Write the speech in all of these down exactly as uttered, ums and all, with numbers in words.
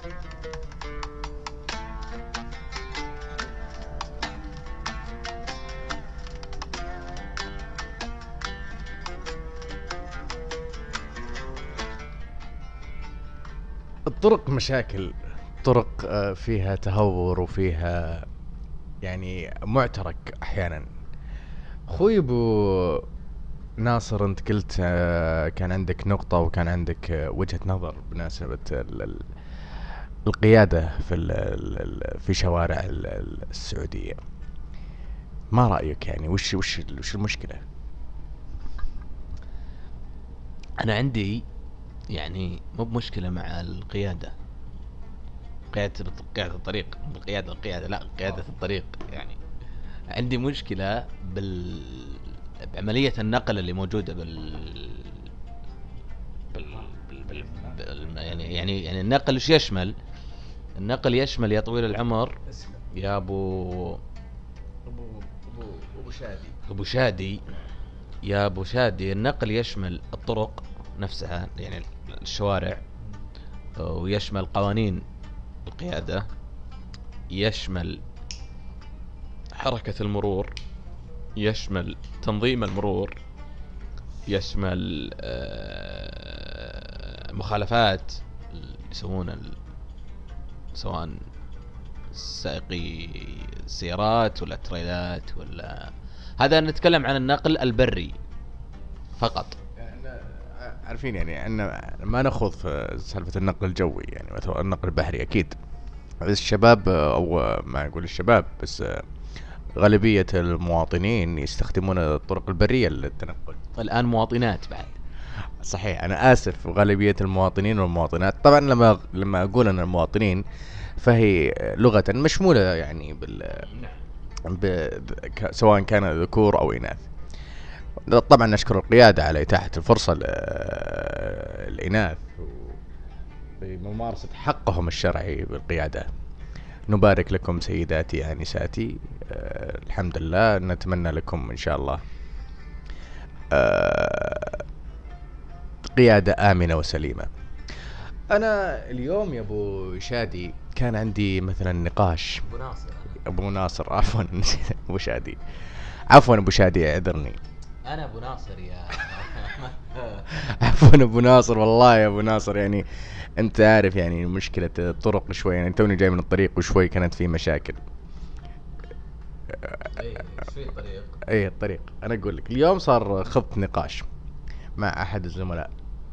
الطرق مشاكل، طرق فيها تهور وفيها يعني معترك احيانا. اخوي ابو ناصر، انت قلت كان عندك نقطة وكان عندك وجهة نظر بمناسبة القيادة في في شوارع السعودية. ما رأيك يعني وش وش وش المشكلة؟ انا عندي يعني مو بمشكلة مع القيادة، قيادة قيادة الطريق، القيادة القيادة لا قيادة الطريق. يعني عندي مشكلة بال بعملية النقل اللي موجودة بال, بال... بال... بال... بال... يعني يعني يعني النقل ايش يشمل؟ النقل يشمل يا طويل العمر يا ابو ابو ابو ابو شادي ابو شادي يا ابو شادي النقل يشمل الطرق نفسها، يعني الشوارع، ويشمل قوانين القيادة، يشمل حركة المرور، يشمل تنظيم المرور، يشمل مخالفات يسوون ال... سواء سائقي السيارات ولا التريلات ولا هذا. نتكلم عن النقل البري فقط. عارفين يعني أن ما نخوض في سالفة النقل الجوي، يعني مثلا النقل البحري أكيد الشباب أو ما أقول الشباب بس غالبية المواطنين يستخدمون الطرق البرية للتنقل. الآن مواطنات بعد. صحيح، أنا آسف، غالبية المواطنين والمواطنات. طبعا لما لما أقول أن المواطنين فهي لغة مشمولة يعني بال ب... سواء كان ذكور أو إناث. طبعا نشكر القيادة على إتاحة الفرصة للإناث بممارسة حقهم الشرعي بالقيادة. نبارك لكم سيداتي آنساتي، أه الحمد لله، نتمنى لكم إن شاء الله أه قيادة آمنة وسليمة. أنا اليوم يا أبو شادي كان عندي مثلا نقاش. أبو ناصر أبو ناصر عفوا أبو شادي عفوا أبو شادي اعذرني. أنا أبو ناصر يا عفوا أبو ناصر، والله يا أبو ناصر، يعني أنت عارف يعني مشكلة الطرق شوي، يعني توني جاي من الطريق وشوي كانت في مشاكل. ايه شوي الطريق. ايه الطريق. انا اقول لك اليوم صار خضت نقاش مع احد الزملاء.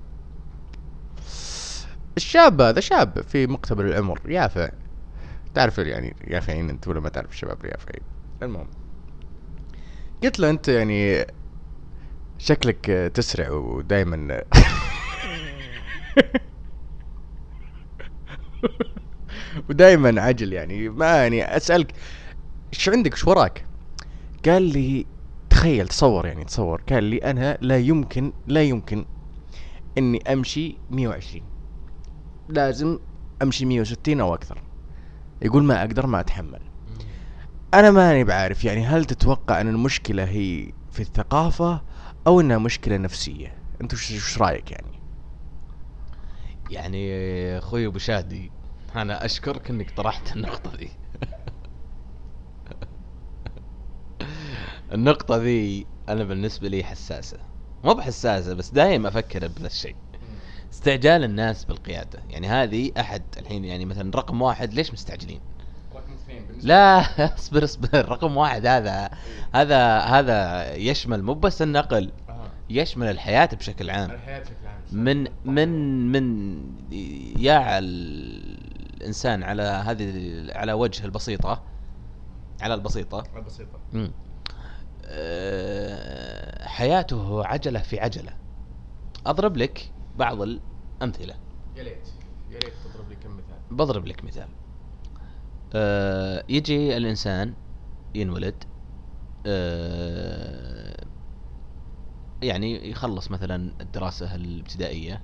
الشاب هذا شاب في مقتبل العمر، يافع، تعرف يعني يافعين انت ولا ما تعرف الشباب اليافعين؟ المهم قلت له انت يعني شكلك تسرع ودائما ودائما عجل، يعني ما يعني اسالك ايش عندك ايش وراك؟ قال لي تخيل تصور يعني تصور قال لي انا لا يمكن لا يمكن اني امشي مية وعشرين، لازم امشي مية وستين او اكثر. يقول ما اقدر، ما اتحمل. انا ماني بعارف يعني هل تتوقع ان المشكلة هي في الثقافة او انها مشكلة نفسية؟ انت وش رايك يعني؟ يعني اخوي ابو شادي، انا اشكرك انك طرحت النقطة دي. النقطة ذي انا بالنسبة لي حساسة، مو بحساسة بس دايم افكر بهذا الشيء، استعجال الناس بالقيادة. يعني هذه احد الحين يعني مثلا رقم واحد ليش مستعجلين؟ رقم اثنين لا اصبر اصبر رقم واحد هذا هذا هذا يشمل مو بس النقل، يشمل الحياة بشكل عام. من من من يا الإنسان على هذه على وجه البسيطة، على البسيطة البسيطة أه حياته عجلة في عجلة. أضرب لك بعض الأمثلة. يا ليت يا ليت تضرب لي كم مثال. بضرب لك مثال. أه يجي الإنسان ينولد، أه يعني يخلص مثلا الدراسة الابتدائية،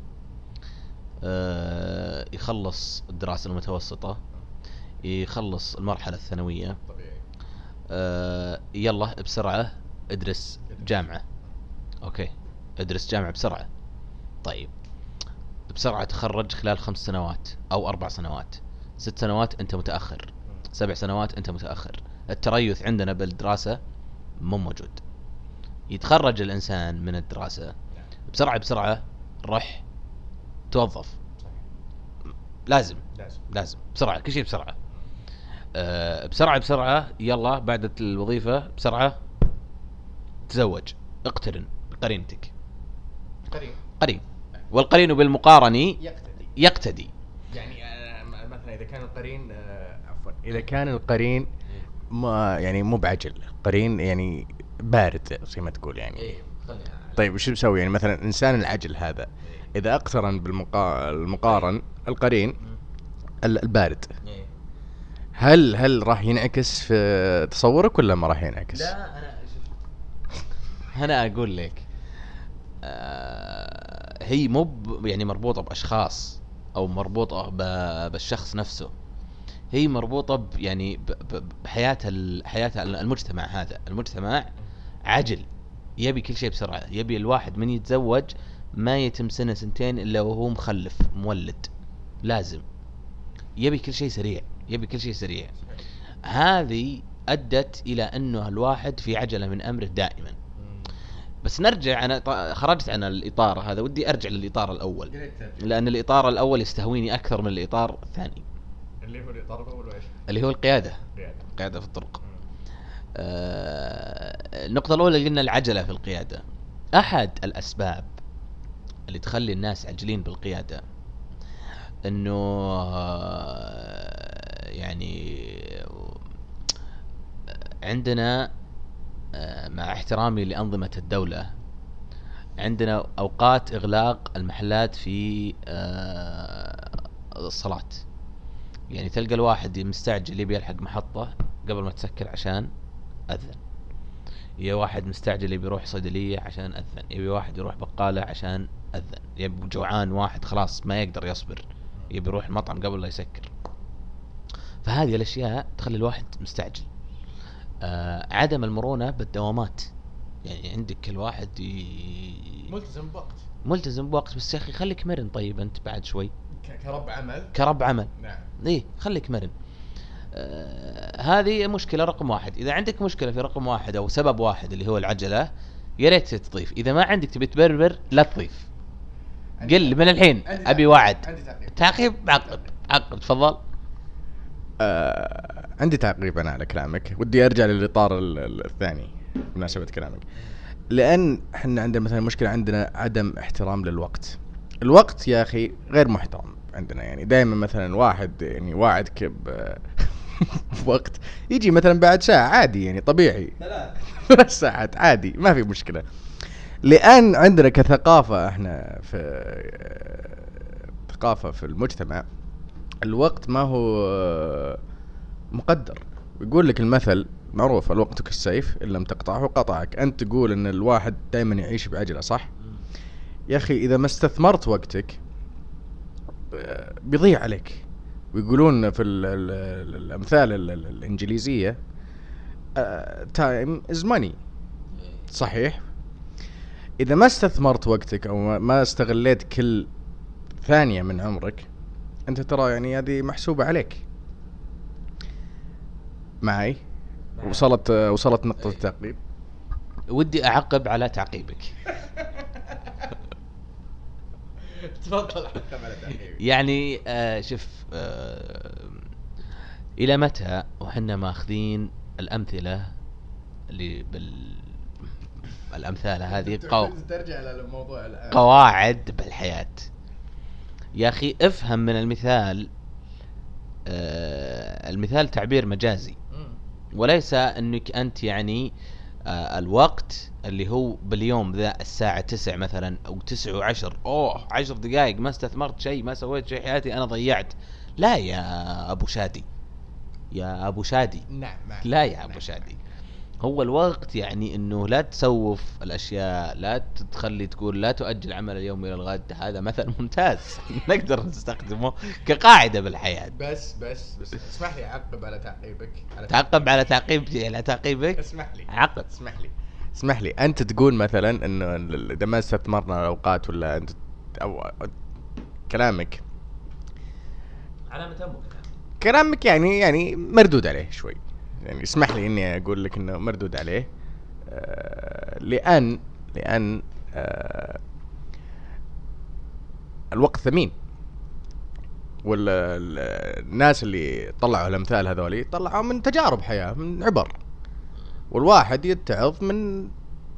أه يخلص الدراسة المتوسطة، يخلص المرحلة الثانوية، أه يلا بسرعة ادرس جامعة. اوكي ادرس جامعة بسرعة. طيب بسرعة تخرج خلال خمس سنوات أو أربع سنوات، ست سنوات أنت متأخر، سبع سنوات أنت متأخر. التريث عندنا بالدراسة مو موجود. يتخرج الإنسان من الدراسة بسرعة بسرعة، روح توظف، لازم لازم, لازم. بسرعة، كل شيء بسرعة. أه بسرعة بسرعة، يلا بعد الوظيفة بسرعة تزوج، اقترن بقرينتك. قرين قرين، والقرين بالمقارنة يقتدي يقتدي. يعني آه مثلا إذا كان القرين آه عفوا إذا كان القرين ما يعني مو بعجل، قرين يعني بارد زي ما تقول يعني. إيه. طيب وش بسوي يعني مثلا إنسان العجل هذا إذا اقترن بالمقارن القرين البارد، هل هل راح ينعكس في تصورك ولا ما راح ينعكس؟ لا أنا أنا أقول لك آه هي مو يعني مربوطة بأشخاص أو مربوطة بالشخص نفسه، هي مربوطة ب يعني بحياة الحياة المجتمع. هذا المجتمع عجل، يبي كل شيء بسرعة، يبي الواحد من يتزوج ما يتم سنة سنتين إلا وهو مخلف مولد، لازم يبي كل شيء سريع، يبي كل شيء سريع. هذه أدت إلى أنه الواحد في عجلة من أمره دائما. بس نرجع، أنا خرجت عن الإطار هذا، ودي أرجع للإطار الأول، لأن الإطار الأول يستهويني أكثر من الإطار الثاني اللي هو الإطار الأول وإيش؟ اللي هو القيادة، القيادة في الطرق. آه النقطة الأولى قلنا العجلة في القيادة. أحد الأسباب اللي تخلي الناس عجلين بالقيادة إنه آه يعني عندنا آه مع احترامي لأنظمة الدولة، عندنا أوقات إغلاق المحلات في آه الصلاة. يعني تلقى الواحد مستعجل يبي يلحق محطة قبل ما تسكر عشان أذن، يا واحد مستعجل يبي يروح صيدلية عشان أذن، يبي واحد يروح بقالة عشان أذن، يبي جوعان واحد خلاص ما يقدر يصبر يبي يروح المطعم قبل لا يسكر. فهذه الأشياء تخلي الواحد مستعجل. آه عدم المرونة بالدوامات، يعني عندك كل واحد ي... ملتزم بوقت ملتزم بوقت، بس يا أخي خليك مرن. طيب أنت بعد شوي كرب عمل كرب عمل نعم إيه خليك مرن. آه هذه مشكلة رقم واحد. إذا عندك مشكلة في رقم واحد أو سبب واحد اللي هو العجلة، يا ريت تضيف. إذا ما عندك تبي تبربر لا تضيف، قل من الحين أبي وعد. تعقيب عقب عقب تفضل. آه عندي تعقيب أنا على كلامك، ودي أرجع للإطار الثاني بمناسبة كلامك، لأن إحنا عندنا مثلا مشكلة، عندنا عدم احترام للوقت. الوقت يا أخي غير محترم عندنا، يعني دائما مثلا واحد يعني واعدك بوقت يجي مثلا بعد ساعة عادي، يعني طبيعي ثلاث ساعات عادي ما في مشكلة، لأن عندنا كثقافة احنا في ثقافة في المجتمع الوقت ما هو مقدر. يقول لك المثل معروف، الوقت كالسيف إن لم تقطعه قطعك. أنت تقول إن الواحد دائما يعيش بعجلة، صح يا أخي؟ إذا ما استثمرت وقتك بيضيع عليك. ويقولون في ال ال الأمثال ال ال الإنجليزية time is money، صحيح؟ إذا ما استثمرت وقتك أو ما استغليت كل ثانية من عمرك، أنت ترى يعني هذه محسوبة عليك. معي؟ وصلت وصلت نقطة التعقيب. ودي أعقب على تعقيبك. تفضل حكم على تعقيبك. يعني آه شوف آه إلى متى وحنا ماخذين الأمثلة اللي بال الأمثال هذه قو... ترجع للموضوع الآن. قواعد بالحياة يا أخي. افهم من المثال، آه المثال تعبير مجازي، وليس أنك أنت يعني آه الوقت اللي هو باليوم ذا الساعة تسع مثلا أو تسع وعشر، أوه عشر دقائق ما استثمرت شيء، ما سويت شيء حياتي، أنا ضيعت. لا يا أبو شادي، يا أبو شادي نعم لا يا أبو شادي. هو الوقت يعني انه لا تسوف الاشياء، لا تخلي تقول لا تؤجل عمل اليوم الى الغد. هذا مثل ممتاز نقدر نستخدمه كقاعدة بالحياة. بس بس بس اسمح لي اعقب على تعقيبك. على تعقب على تعقيبتي على تعقيبك. اسمح لي عقب. اسمح لي اسمح لي انت تقول مثلا انه اذا ما استثمرنا الاوقات ولا انت او كلامك علامة أبوك كلامك يعني يعني مردود عليه شوي، يعني اسمح لي اني اقول لك انه مردود عليه. آه لان لان آه الوقت ثمين، والناس اللي طلعوا الامثال هذولي طلعوا من تجارب حياة، من عبر، والواحد يتعظ من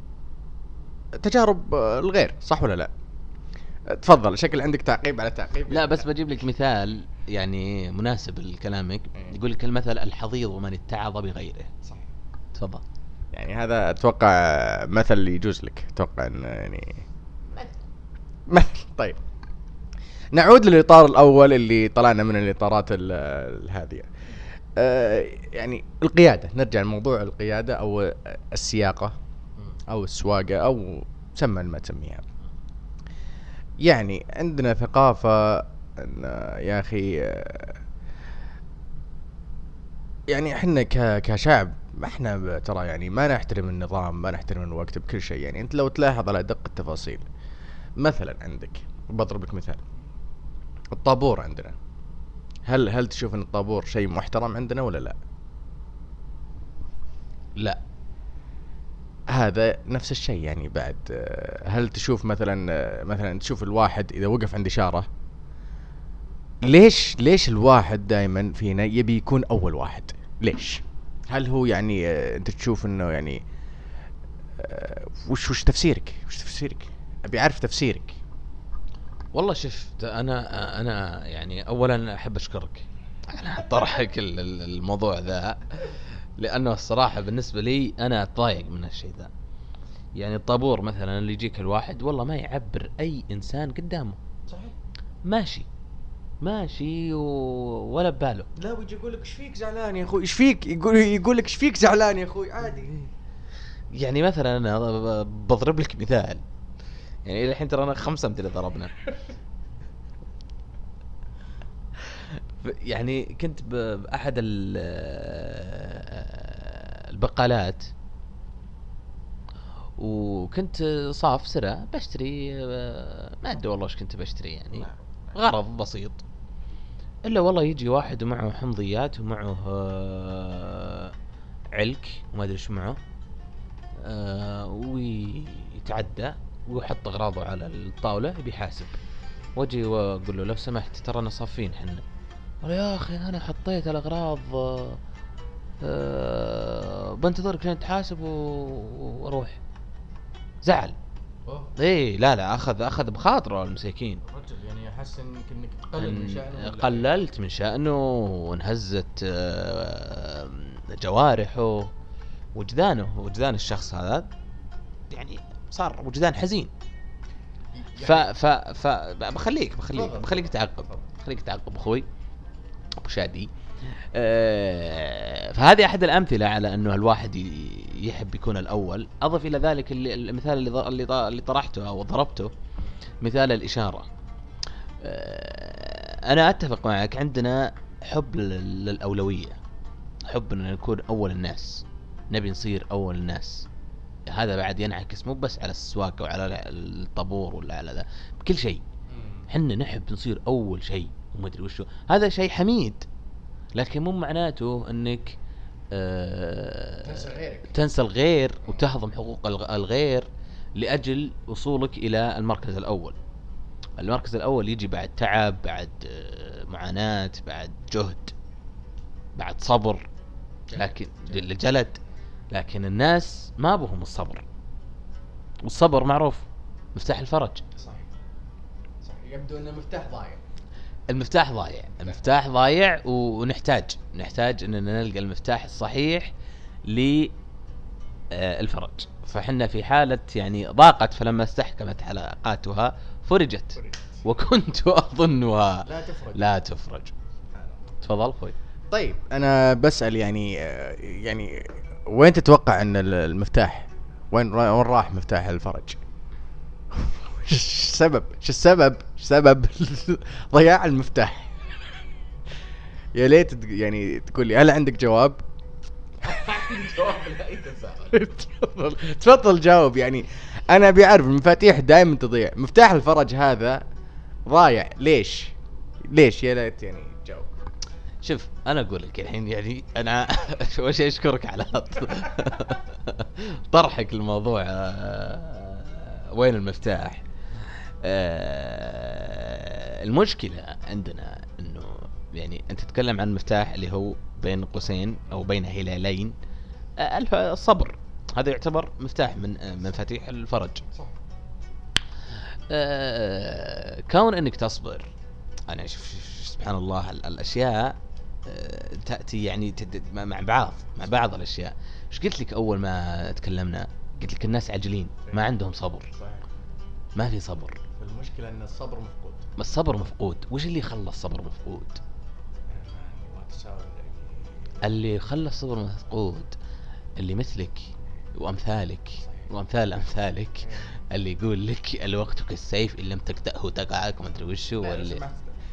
تجارب الغير، صح ولا لا؟ تفضل، شكل عندك تعقيب على تعقيب. لا بس بجيب لك مثال يعني مناسب لكلامك. يقول لك المثل الحضيض من اتعظ بغيره. صح، تفضل. يعني هذا اتوقع مثل اللي يجوز لك، اتوقع انه يعني مثل. طيب نعود للاطار الاول اللي طلعنا من الاطارات الهاديه. أه يعني القياده، نرجع لموضوع القياده او السياقه او السواقه او سمى ما تسميها. يعني عندنا ثقافه ان يا اخي، يعني احنا كشعب احنا ترى يعني ما نحترم النظام، ما نحترم الوقت بكل شيء. يعني انت لو تلاحظ على دق التفاصيل، مثلا عندك بضرب لك مثال الطابور عندنا. هل هل تشوف ان الطابور شيء محترم عندنا ولا لا؟ لا. هذا نفس الشيء يعني بعد. هل تشوف مثلا مثلا تشوف الواحد اذا وقف عند اشاره، ليش ليش الواحد دائما فينا يبي يكون اول واحد؟ ليش؟ هل هو يعني انت تشوف انه يعني وش وش تفسيرك؟ وش تفسيرك؟ ابي اعرف تفسيرك. والله شفت انا انا يعني اولا احب اشكرك على طرحك الموضوع ذا، لانه الصراحه بالنسبه لي انا اتضايق من الشيء ذا. يعني الطابور مثلا اللي يجيك الواحد والله ما يعبر اي انسان قدامه. صحيح. ماشي ماشي و... ولا بباله. لا ويجي يقول لك ايش فيك زعلان يا اخوي؟ ايش فيك؟ يقول يقول لك ايش فيك زعلان يا اخوي؟ عادي. يعني مثلا انا بضرب لك مثال، يعني الى الحين ترى انا خمسة امثله ضربنا. يعني كنت باحد البقالات وكنت صاف سرة بشتري، ما ادري والله ايش كنت بشتري، يعني غرض بسيط. الا والله يجي واحد ومعه حمضيات ومعه علك وما ادري ايش معه، ويتعدى ويحط اغراضه على الطاوله بيحاسب. واجي واقول له لو سمحت ترى صافين حنا. قال يا اخي انا حطيت الاغراض، أه بنتظرك عشان تحاسب واروح. زعل. ايه لا لا اخذ اخذ بخاطره المساكين. الرجل يعني احس انك انك تقلل من شأنه، قللت من شأنه وانهزت جوارحه، وجدانه وجدان الشخص هذا يعني صار وجدان حزين. ف ف ف بخليك بخليك بخليك تعقب بخليك تعقب اخوي ابو شادي. أه فهذه احد الامثله على انه الواحد يحب يكون الاول. اضف الى ذلك المثال اللي اللي اللي طرحته او ضربته، مثال الاشاره. أه انا اتفق معك، عندنا حب للاولويه، حب ان نكون اول الناس، نبي نصير اول الناس. هذا بعد ينعكس مو بس على السواقه وعلى الطابور ولا على ذا، بكل شيء حنا نحب نصير اول شيء وما ادري وشو. هذا شيء حميد، لكن مو معناته انك آه تنسى غيرك، تنسى الغير وتهضم حقوق الغير لاجل وصولك الى المركز الاول. المركز الاول يجي بعد تعب، بعد آه معاناة، بعد جهد، بعد صبر، لكن لجلد. لكن الناس ما بهم الصبر، والصبر معروف مفتاح الفرج. صح صح. يبدو ان المفتاح ضايع. المفتاح ضايع المفتاح ضايع ونحتاج نحتاج اننا نلقى المفتاح الصحيح للفرج. فحنا في حالة يعني ضاقت، فلما استحكمت حلقاتها فرجت، وكنت اظنها لا تفرج لا تفرج. تفضل اخوي. طيب انا بسأل يعني يعني وين تتوقع ان المفتاح وين وين راح مفتاح الفرج؟ ايش السبب؟ ايش السبب؟ ايش سبب ضياع المفتاح؟ يا ليت يعني تقول لي هل عندك جواب؟ جواب لاي تساؤل. تفضل تفضل جاوب. يعني انا ابي اعرف، المفاتيح دائما تضيع، مفتاح الفرج هذا ضايع. ليش ليش يا ليت يعني جاوب. شوف انا اقول لك الحين يعني انا اول شيء اشكرك على طرحك الموضوع. وين المفتاح؟ المشكلة عندنا انه يعني انت تتكلم عن مفتاح اللي هو بين قوسين او بين هلالين، الصبر. هذا يعتبر مفتاح من مفاتيح الفرج. صح. كون انك تصبر، انا شوف سبحان الله الاشياء تأتي يعني مع بعض مع بعض الأشياء. إيش قلت لك أول ما تكلمنا؟ قلت لك الناس عاجلين، ما عندهم صبر. صحيح. ما في صبر. المشكلة أن الصبر مفقود. الصبر مفقود. وش اللي خلى الصبر مفقود؟ اللي خلى الصبر مفقود اللي مثلك وأمثالك وأمثال أمثالك اللي يقول لك الوقت كالسيف إن لم تقطعه تقعك ما أدري وشو. واللي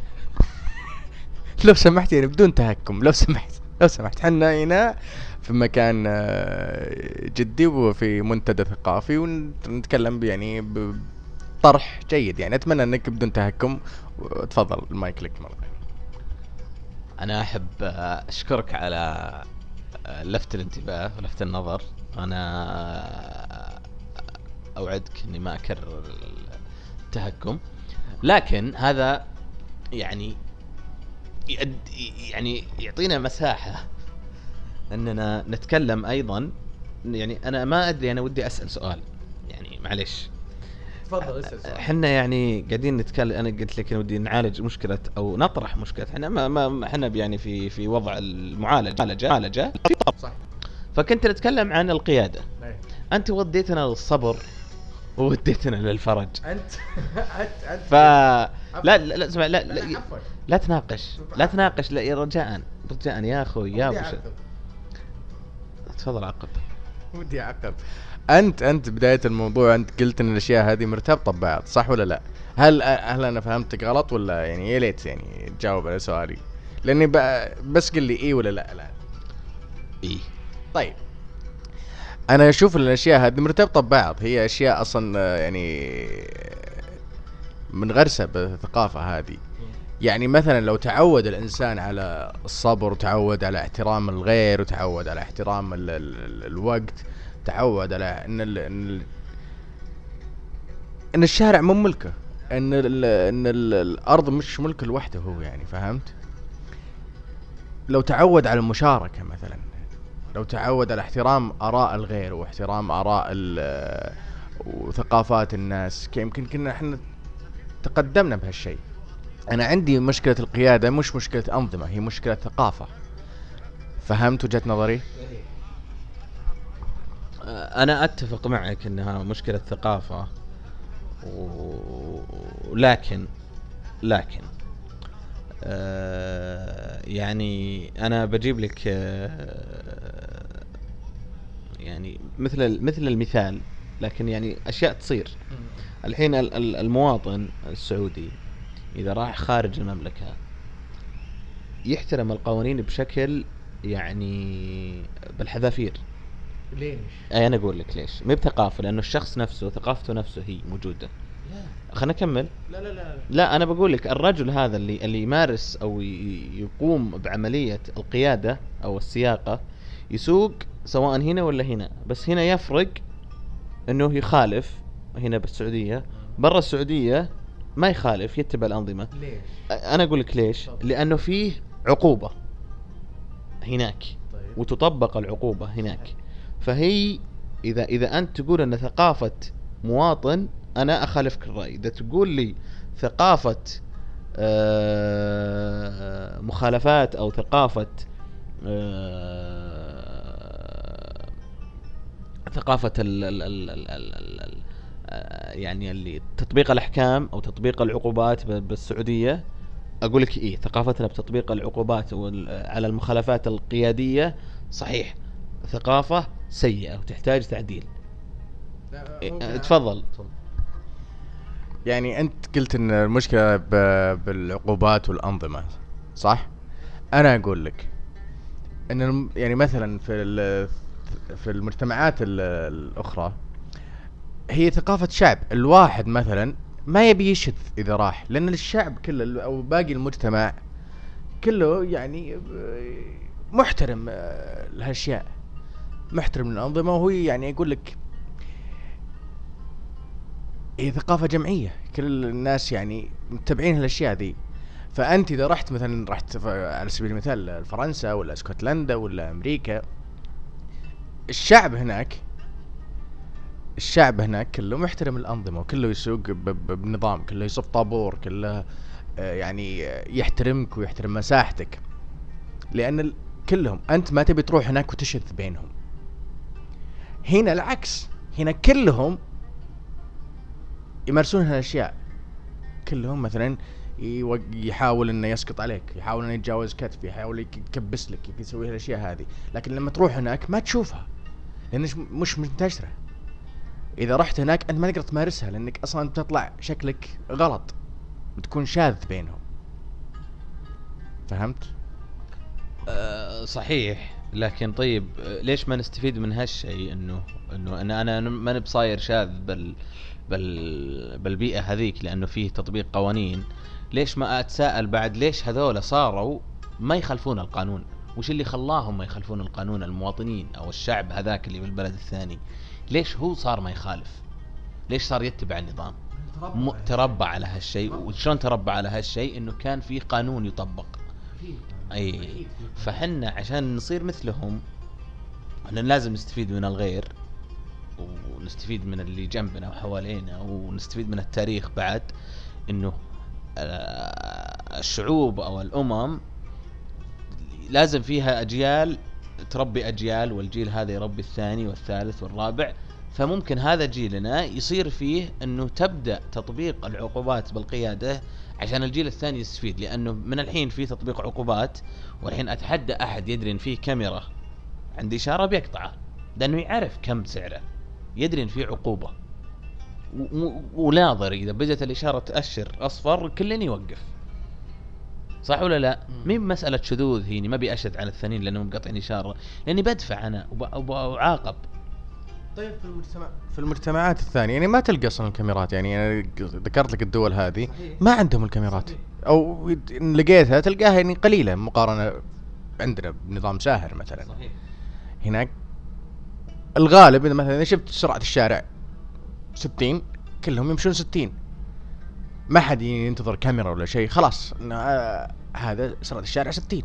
لو سمحت يعني بدون تهكم، لو سمحت لو سمحت حنا هنا في مكان جدي وفي منتدى ثقافي ونتكلم يعني بطرح جيد، يعني أتمنى أنك بدون تهكم. وتفضل المايك لك مرة ثانية. أنا أحب أشكرك على لفت الانتباه ولفت النظر. أنا أوعدك أني ما أكرر التهكم، لكن هذا يعني يعني يعطينا مساحة أننا نتكلم أيضا. يعني أنا ما أدري، أنا ودي أسأل سؤال يعني معلش. تفضل اسأل سؤال. حنا يعني قاعدين نتكلم، أنا قلت لك أنا ودي نعالج مشكلة أو نطرح مشكلة. حنا ما ما حنا يعني في في وضع المعالجة معالجة صح. فكنت نتكلم عن القيادة. أنت وديتنا للصبر ووديتنا للفرج. أنت أنت أنت ف لا لا اسمع لا لا, لا, لا تناقش لا تناقش لا يا رجاء رجاء يا اخوي يا ابو. تفضل عقب. ودي اعقب. انت انت بدايه الموضوع انت قلت ان الاشياء هذه مرتبطه ببعض، صح ولا لا؟ هل هل انا فهمتك غلط ولا يعني يا ليت يعني تجاوب على سؤالي، لاني بس قل لي اي ولا لا. لا اي. طيب انا اشوف الاشياء هذه مرتبطه ببعض، هي اشياء اصلا يعني منغرسه بالثقافه هذه. يعني مثلا لو تعود الانسان على الصبر وتعود على احترام الغير وتعود على احترام ال ال الوقت، تعود على ان ال ان, إن الشارع مو ملكه، ان ال ان ال الارض مش ملك لوحده هو، يعني فهمت؟ لو تعود على المشاركه مثلا، لو تعود على احترام آراء الغير واحترام آراء وثقافات الناس، يمكن كنا احنا تقدمنا بهالشيء. أنا عندي مشكلة القيادة مش مشكلة أنظمة، هي مشكلة ثقافة. فهمت وجهة نظري؟ أنا أتفق معك أنها مشكلة ثقافة، ولكن لكن آه يعني أنا بجيب لك آه يعني مثل مثل المثال، لكن يعني أشياء تصير الحين. المواطن السعودي إذا راح خارج المملكة يحترم القوانين بشكل يعني بالحذافير. ليش؟ أي أنا أقول لك ليش. ما بثقافة، لأنه الشخص نفسه ثقافته نفسه هي موجودة. لا خلنا نكمل. لا لا لا لا أنا بقول لك الرجل هذا اللي اللي يمارس أو يقوم بعملية القيادة أو السياقة يسوق سواء هنا ولا هنا، بس هنا يفرق إنه يخالف هنا بالسعودية، برا السعودية ما يخالف، يتبع الأنظمة. ليش؟ أنا أقول لك ليش. لأنه فيه عقوبة هناك. طيب. وتطبق العقوبة هناك. فهي إذا إذا أنت تقول أن ثقافة مواطن، أنا أخالفك الرأي. إذا تقول لي ثقافة آه مخالفات أو ثقافة آه ثقافة ال ال ال ال ال ال يعني اللي تطبيق الأحكام أو تطبيق العقوبات بالسعودية، أقول لك إيه، ثقافتنا بتطبيق العقوبات على المخالفات القيادية صحيح ثقافة سيئة وتحتاج تعديل. إيه تفضل. يعني أنت قلت إن المشكلة بالعقوبات والأنظمة، صح؟ أنا أقول لك إن يعني مثلا في في المجتمعات الأخرى هي ثقافة شعب. الواحد مثلا ما يبي يشذ إذا راح، لأن الشعب كله أو باقي المجتمع كله يعني محترم الأشياء، محترم الأنظمة، وهو يعني يقول لك هي ثقافة جمعية، كل الناس يعني متبعين هالأشياء ذي. فأنت إذا رحت مثلا رحت على سبيل المثال فرنسا ولا اسكتلندا ولا أمريكا، الشعب هناك الشعب هناك كله محترم الأنظمة، وكله يسوق بنظام، كله يصف طابور، كله يعني يحترمك ويحترم مساحتك، لأن كلهم أنت ما تبي تروح هناك وتشذ بينهم. هنا العكس، هنا كلهم يمارسون هالأشياء، كلهم مثلا يحاول انه يسقط عليك، يحاول انه يتجاوز كتف، يحاول يكبس لك، يسوي هالاشياء هذه. لكن لما تروح هناك ما تشوفها، لانش مش منتشره. اذا رحت هناك انت ما تقدر تمارسها، لانك اصلا بتطلع شكلك غلط، بتكون شاذ بينهم. فهمت؟ أه صحيح، لكن طيب ليش ما نستفيد من هالشيء؟ انه انه انا انا ما بصاير شاذ بال بال بالبيئة هذيك لانه فيه تطبيق قوانين. ليش ما اتساءل بعد ليش هذول صاروا ما يخالفون القانون؟ وش اللي خلاهم ما يخالفون القانون؟ المواطنين او الشعب هذاك اللي بالبلد الثاني، ليش هو صار ما يخالف؟ ليش صار يتبع النظام؟ م... تربى على هالشيء. وشلون تربى على هالشيء؟ انه كان في قانون يطبق. اي فحنا عشان نصير مثلهم احنا لازم نستفيد من الغير، ونستفيد من اللي جنبنا وحوالينا، ونستفيد من التاريخ بعد. انه الشعوب او الامم لازم فيها اجيال تربي اجيال، والجيل هذا يربي الثاني والثالث والرابع. فممكن هذا جيلنا يصير فيه انه تبدأ تطبيق العقوبات بالقيادة عشان الجيل الثاني يستفيد. لانه من الحين في تطبيق عقوبات، والحين اتحدى احد يدري ان فيه كاميرا عند اشارة بيقطعه، لانه يعرف كم سعره، يدري ان فيه عقوبة، وناظر اذا بدت الاشارة تأشر اصفر كلن يوقف. صح ولا لا؟ مين مسألة شذوذ هيني، ما بيأشد على الثانيين لانهم مقطعين اشارة، لاني بدفع انا وبعاقب. طيب في المجتمع في المجتمعات الثانية يعني ما تلقى اصلا الكاميرات. يعني انا ذكرت لك الدول هذه ما عندهم الكاميرات، او ان لقيتها تلقاها يعني قليلة مقارنة عندنا بنظام ساهر مثلا. صحيح. هناك الغالب اذا مثلا شفت سرعة الشارع ستين، كلهم يمشون ستين، ما حد ينتظر كاميرا ولا شيء، خلاص آه هذا سرعة الشارع ستين.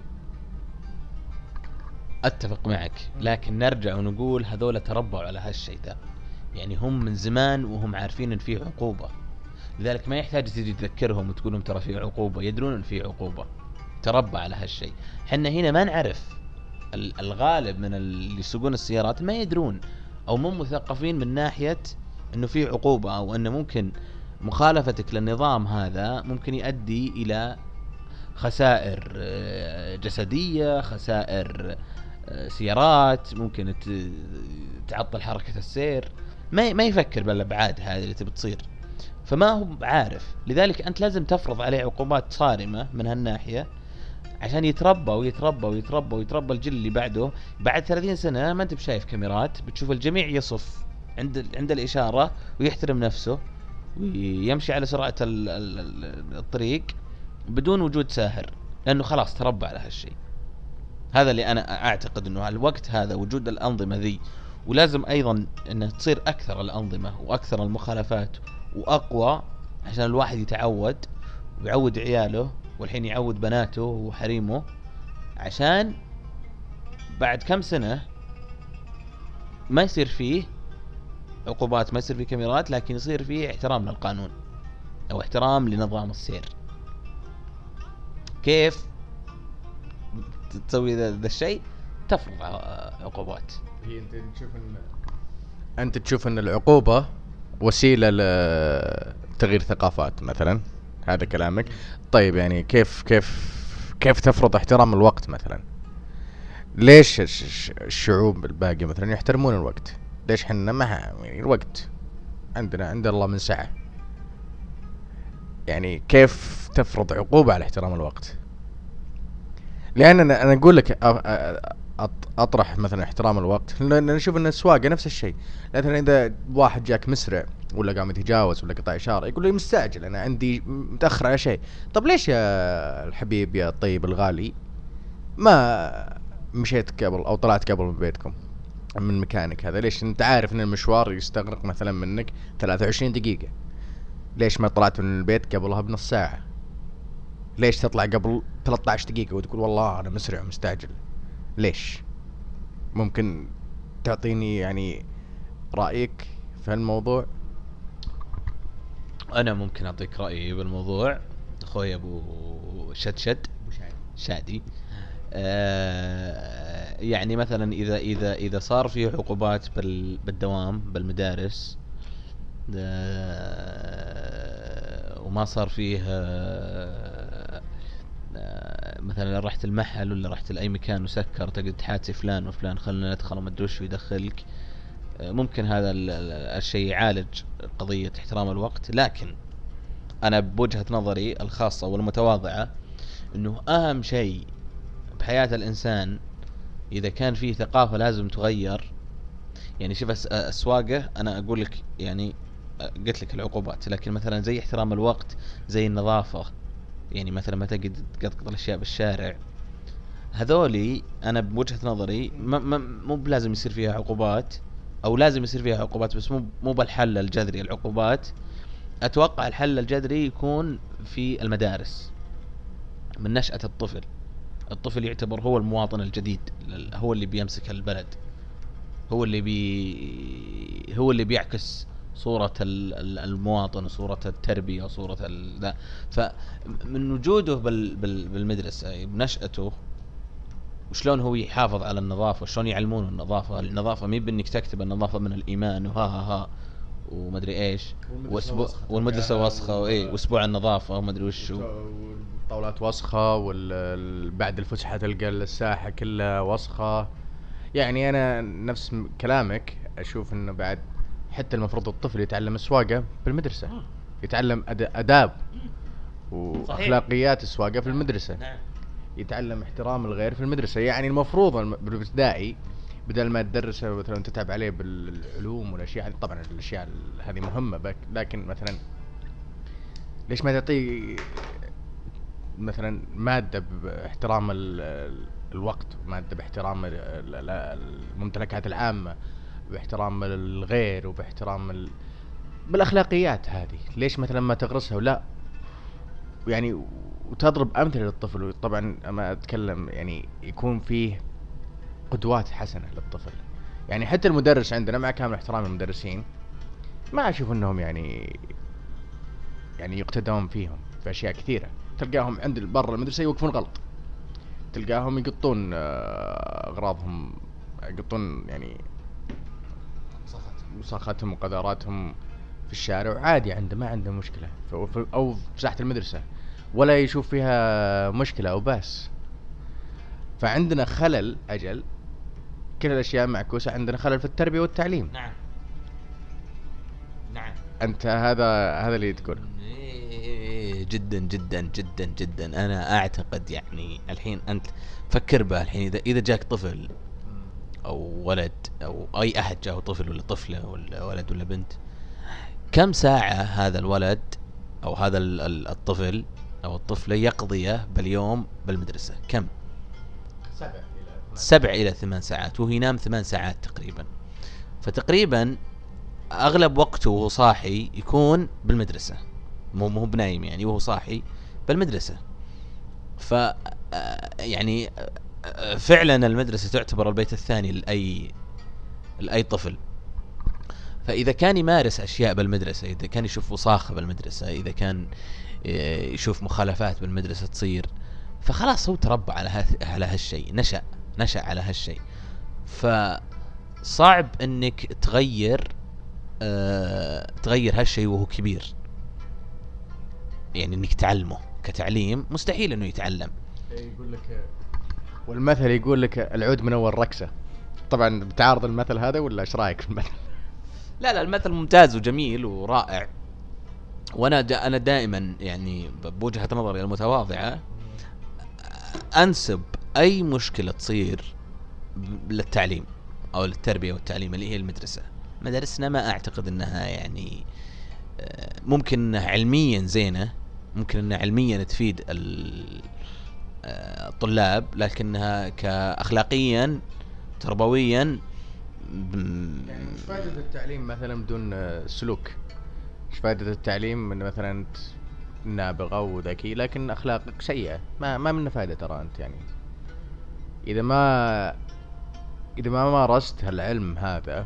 اتفق معك، لكن نرجع ونقول هذول تربوا على هالشيء ده. يعني هم من زمان وهم عارفين ان فيه عقوبة، لذلك ما يحتاج تجي تذكرهم وتقول لهم ترى فيه عقوبة، يدرون ان فيه عقوبة، تربى على هالشيء. حنا هنا ما نعرف، الغالب من اللي يسوقون السيارات ما يدرون او مو مثقفين من ناحية انه فيه عقوبة، او انه ممكن مخالفتك للنظام هذا ممكن يؤدي الى خسائر جسدية، خسائر سيارات، ممكن تعطل حركة السير. ما ما يفكر بالابعاد هذه اللي تبي تصير، فما هو عارف. لذلك انت لازم تفرض عليه عقوبات صارمة من هالناحية عشان يتربى ويتربى ويتربى ويتربى الجيل اللي بعده. بعد ثلاثين سنة ما انت بشايف كاميرات، بتشوف الجميع يصف عند عند الإشارة ويحترم نفسه ويمشي على سرعة الطريق بدون وجود ساهر، لأنه خلاص تربى على هالشيء. هذا اللي أنا أعتقد أنه الوقت هذا وجود الأنظمة ذي، ولازم أيضا أنه تصير أكثر الأنظمة وأكثر المخالفات وأقوى عشان الواحد يتعود ويعود عياله، والحين يعود بناته وحريمه، عشان بعد كم سنة ما يصير فيه عقوبات، ما يصير فيه كاميرات، لكن يصير فيه احترام للقانون أو احترام لنظام السير. كيف تسوي ذا الشيء؟ تفرض عقوبات. هي انت تشوف ان انت تشوف ان العقوبة وسيلة لتغيير ثقافات مثلا، هذا كلامك. طيب يعني كيف كيف كيف تفرض احترام الوقت مثلا؟ ليش الشعوب الباقية مثلا يحترمون الوقت؟ ليش حنا ما يعني الوقت عندنا عند الله من سعة؟ يعني كيف تفرض عقوبة على احترام الوقت؟ لأن أنا أنا أقول لك أطرح مثلا احترام الوقت، لأن نشوف أن السواقة نفس الشيء. مثلا إذا واحد جاك مسرع ولا قام يتجاوز ولا قطع اشاره يقول لي مستعجل انا عندي متاخر على شيء. طب ليش يا الحبيب يا الطيب الغالي ما مشيت قبل او طلعت قبل من بيتكم من مكانك هذا؟ ليش انت عارف ان المشوار يستغرق مثلا منك ثلاثة وعشرين دقيقة، ليش ما طلعت من البيت قبلها بنص ساعة؟ ليش تطلع قبل ثلاثة عشر دقيقة وتقول والله انا مسرع ومستعجل؟ ليش؟ ممكن تعطيني يعني رأيك في الموضوع؟ انا ممكن اعطيك رايي بالموضوع اخوي ابو شدشد شادي. آه يعني مثلا اذا اذا اذا صار في عقوبات بال بالدوام بالمدارس آه وما صار فيه آه آه مثلا رحت المحل ولا رحت لاي مكان وسكر تقعد تحاتي فلان وفلان خلنا ندخل وما ادري وش يدخلك، ممكن هذا الشيء يعالج قضية احترام الوقت. لكن أنا بوجهة نظري الخاصة والمتواضعة أنه أهم شيء بحياة الإنسان إذا كان فيه ثقافة لازم تغير. يعني شوف السواقة أنا أقول لك يعني قلت لك العقوبات، لكن مثلا زي احترام الوقت زي النظافة، يعني مثلا ما تقعد تقطقط الأشياء بالشارع، هذولي أنا بوجهة نظري مو بلازم يصير فيها عقوبات، او لازم يصير فيها عقوبات بس مو مو بالحل الجذري. العقوبات اتوقع الحل الجذري يكون في المدارس من نشأة الطفل. الطفل يعتبر هو المواطن الجديد، هو اللي بيمسك البلد، هو اللي بي هو اللي بيعكس صورة المواطن وصورة التربية وصورة ذا. فمن وجوده بال بال بالمدرسة بنشأته وشلون هو يحافظ على النظافة وشلون يعلمونه النظافة. النظافة مي بانك تكتب النظافة من الإيمان وها ها ها ومدري ايش واسبوع والمدرسة وسخة وايه واسبوع النظافة ومدري وش والطاولات وسخة وبعد الفسحة تلقى الساحة كلها وسخة. يعني انا نفس كلامك اشوف انه بعد حتى المفروض الطفل يتعلم السواقة بالمدرسة، يتعلم آداب واخلاقيات السواقة في المدرسة، يتعلم احترام الغير في المدرسة. يعني المفروض بالابتدائي بدل ما تدرسه مثلا تتعب عليه بالعلوم والاشياء، طبعا الاشياء هذه مهمة، لكن مثلا ليش ما تعطيه مثلا مادة باحترام الوقت، مادة باحترام الممتلكات العامة، باحترام الغير وباحترام ال... بالاخلاقيات هذه؟ ليش مثلا ما تغرسها؟ ولا يعني وتضرب أمثلة للطفل. طبعا أما أتكلم يعني يكون فيه قدوات حسنة للطفل. يعني حتى المدرس عندنا مع كامل احترام المدرسين ما أشوف أنهم يعني يعني يقتدون فيهم في أشياء كثيرة. تلقاهم عند برا المدرسة يوقفون غلط، تلقاهم يقطون أغراضهم، يقطون يعني وساختهم وقذاراتهم في الشارع عادي، عنده ما عنده مشكلة، أو في ساحة المدرسة ولا يشوف فيها مشكلة أو بس. فعندنا خلل أجل، كل الأشياء معكوسة، عندنا خلل في التربية والتعليم. نعم نعم أنت هذا هذا اللي تقول. جدا جدا جدا جدا. أنا أعتقد يعني الحين أنت فكر بها الحين، إذا إذا جاك طفل أو ولد أو أي أحد جاءه طفل ولا طفلة ولا ولد ولا بنت، كم ساعة هذا الولد أو هذا الطفل أو الطفلة يقضيه باليوم بالمدرسة؟ كم؟ سبع إلى سبع إلى ثمان ساعات، وهو ينام ثمان ساعات تقريبا. فتقريبا أغلب وقته وهو صاحي يكون بالمدرسة، مو مو بنايم يعني، وهو صاحي بالمدرسة. ف يعني فعلا المدرسة تعتبر البيت الثاني لأي لأي طفل. فإذا كان يمارس أشياء بالمدرسة، إذا كان يشوف وساخة بالمدرسة، إذا كان يشوف مخالفات بالمدرسة تصير، فخلاص هو تربى على ها على هالشيء، نشأ نشأ على هالشيء. فصعب إنك تغير أه تغير هالشيء وهو كبير. يعني إنك تعلمه كتعليم مستحيل إنه يتعلم. يقول لك والمثل يقول لك العود من أول ركسة. طبعا بتعارض المثل هذا ولا إيش رأيك في المثل؟ لا لا المثل ممتاز وجميل ورائع. وانا دا انا دائما يعني بوجهة نظري المتواضعة انسب اي مشكلة تصير للتعليم او للتربية والتعليم اللي هي المدرسة. مدارسنا ما اعتقد انها يعني ممكن انها علميا زينة، ممكن انها علميا تفيد الطلاب، لكنها كأخلاقيا تربويا يعني ايش فائدة التعليم مثلا بدون سلوك؟ ايش فائدة التعليم من مثلا انت نابغة وذكي لكن اخلاقك سيئة؟ ما ما منه فائدة ترى. انت يعني اذا ما اذا ما مارست هالعلم هذا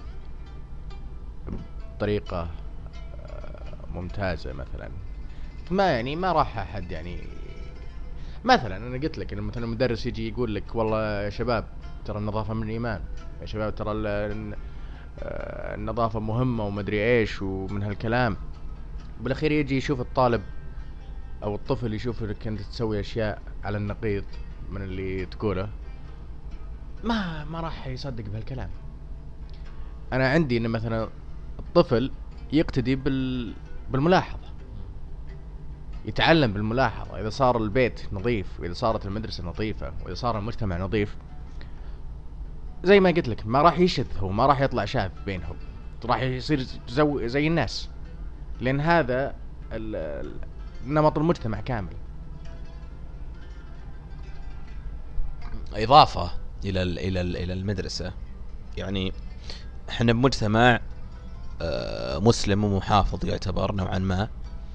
بطريقة ممتازة مثلا، ما يعني ما راح احد يعني. مثلا انا قلت لك مثلا المدرس يجي يقول لك والله يا شباب ترى النظافة من الايمان، يا شباب ترى النظافة مهمة ومدري ايش ومن هالكلام. بالاخير يجي يشوف الطالب او الطفل يشوف انك انت تسوي اشياء على النقيض من اللي تقوله، ما ما راح يصدق بهالكلام. انا عندي ان مثلا الطفل يقتدي بال بالملاحظة، يتعلم بالملاحظة. اذا صار البيت نظيف، واذا صارت المدرسة نظيفة، واذا صار المجتمع نظيف، زي ما قلت لك ما راح يشذ، هو ما راح يطلع شاذ بينهم، راح يصير زو زي الناس، لان هذا نمط المجتمع كامل. إضافة إلى إلى إلى المدرسة، يعني إحنا بمجتمع مسلم ومحافظ يعتبر نوعا ما.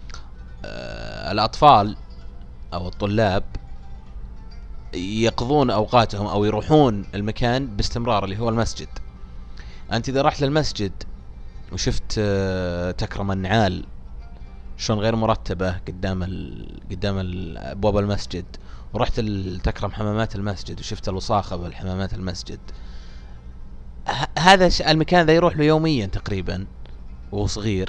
الأطفال أو الطلاب يقضون أوقاتهم أو يروحون المكان باستمرار اللي هو المسجد. أنت إذا رحت للمسجد وشفت تكرم النعال شلون غير مرتبة قدام ال... قدام أبواب المسجد، ورحت تكرم حمامات المسجد وشفت الوساخة بالحمامات المسجد، ه... هذا ش... المكان ذا يروح له يوميا تقريبا وهو صغير.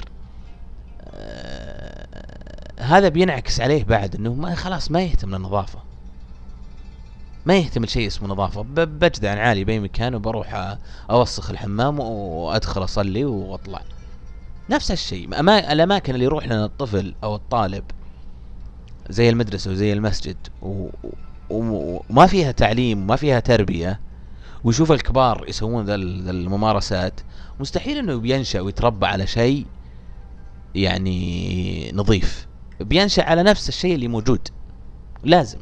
آه... هذا بينعكس عليه بعد انه ما خلاص ما يهتم للنظافة، ما يهتم لشيء اسمه نظافة. ب... بجدع عن عالي بأي مكان وبروح أوسخ الحمام وأدخل أصلي وأطلع. نفس الشيء أما الأماكن اللي يروح لنا الطفل أو الطالب زي المدرسة وزي المسجد و... و... وما فيها تعليم وما فيها تربية، ويشوف الكبار يسوون ذا الممارسات، مستحيل انه بينشأ ويتربى على شيء يعني نظيف. بينشأ على نفس الشيء اللي موجود. لازم.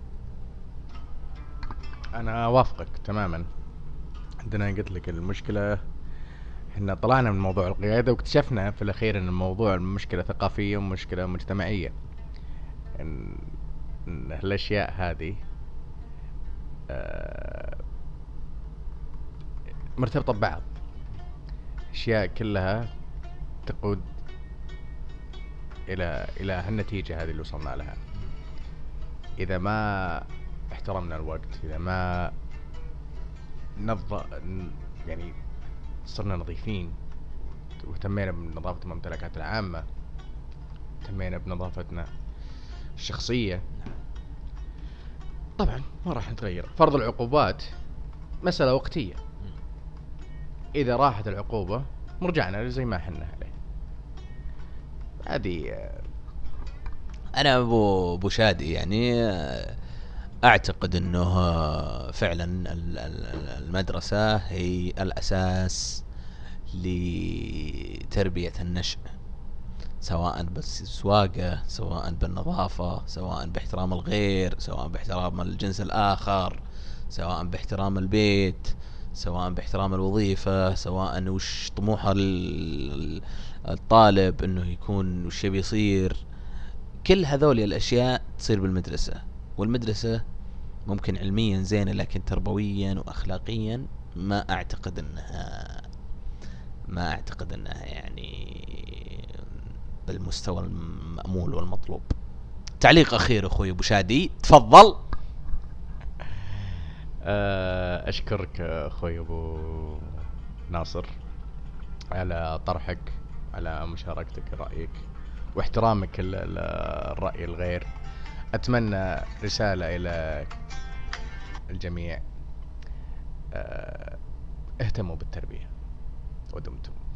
انا اوافقك تماما. عندنا قلت لك المشكلة احنا طلعنا من موضوع القيادة واكتشفنا في الاخير ان الموضوع مشكلة ثقافية ومشكلة مجتمعية، ان, إن هالاشياء هذه آه مرتبطة ببعض. اشياء كلها تقود الى الى هالنتيجة هذه اللي وصلنا لها. اذا ما احترمنا الوقت، اذا ما نظ يعني صرنا نظيفين واهتمينا بنظافة الممتلكات العامة، اهتمينا بنظافتنا الشخصية، طبعا ما راح نتغير. فرض العقوبات مسألة وقتية، إذا راحت العقوبة مرجعنا زي ما حنا عليه. هذه أنا أبو أبو شادي يعني أعتقد أنه فعلا المدرسة هي الأساس لتربية النشء، سواء بالسواقة، سواء بالنظافة، سواء باحترام الغير، سواء باحترام الجنس الآخر، سواء باحترام البيت، سواء باحترام الوظيفة، سواء وش طموح الطالب انه يكون وش يبي يصير. كل هذول الاشياء تصير بالمدرسة. والمدرسة ممكن علميا زينة، لكن تربويا واخلاقيا ما اعتقد انها ما اعتقد انها يعني بالمستوى المأمول والمطلوب. تعليق اخير اخوي ابو شادي، تفضل. أشكرك أخوي أبو ناصر على طرحك، على مشاركتك رأيك واحترامك الرأي الغير. أتمنى رسالة إلى الجميع، اهتموا بالتربية ودمتم.